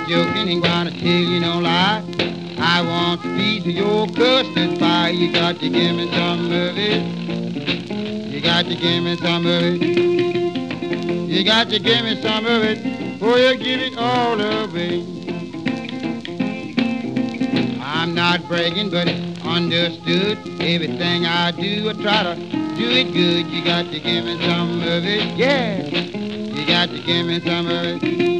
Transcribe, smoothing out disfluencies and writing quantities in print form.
ain't joking, ain't gonna tell you no lie. I want a piece of your custard pie. You got to give me some of it. You got to give me some of it. You got to give me some of it before you give it all away. I'm not bragging, but it's understood. Everything I do, I try to do it good. You got to give me some of it, yeah. You got to give me some of it.